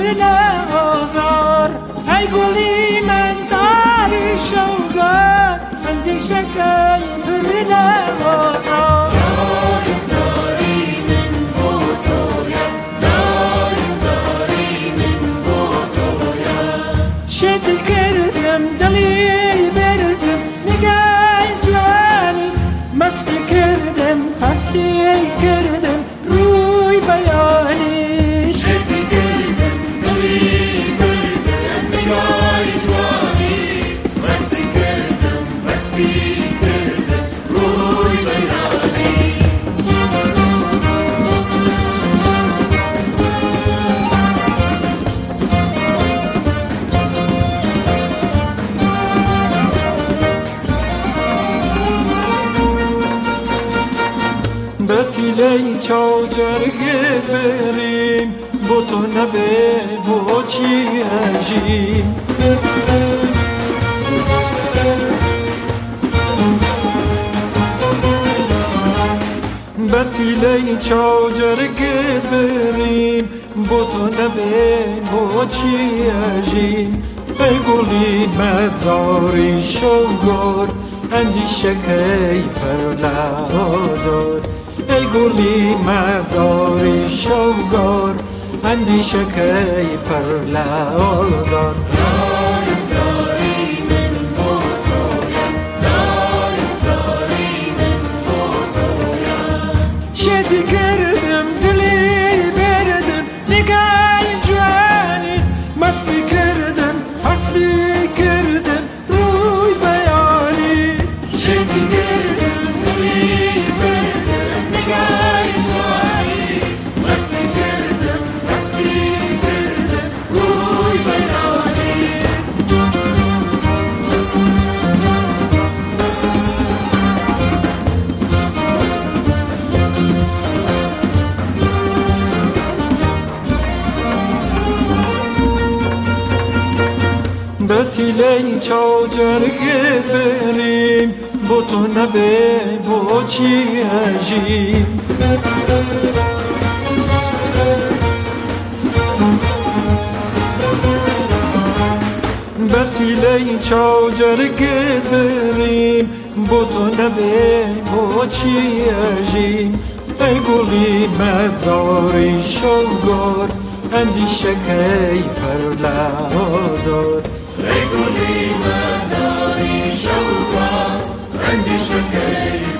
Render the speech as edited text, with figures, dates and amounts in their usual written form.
آزار ای گلی مزاری شوگر اندیشکی پر آزار دایم زاری من با تویم دایم زاری من با تویم شد کردم دلی بردم نگاه جوانی مستی کردم هستی کردم روی بیانی بتیلی چاجرگه بریم بو تو نبه بو چی اجیم بتیلی چاجرگه بریم بو تو نبه بو چی اجیم ای گلی مزاری شوگر اندیشکی پر لازار ای گلی مزاری شوگر اندیشکی پر لازار دایم زاری من با تویم دایم زاری من با تویم شدی کردم دلی بردم نگاه جوانی مستی کردم هستی کردم روی بیانی شدی کردم دلی بردم نگاه جوانی مستی کردم هستی کردم روی بیانی بتیلی چاجرگه بریم بو تو نبه بو چی اجیم بتیلی چاجرگه بریم بو تو نبه بو چی اجیم ای گلی مزاری شوگر اندیشکی پر لازار ای گلی مزاری شوگر اندیشکی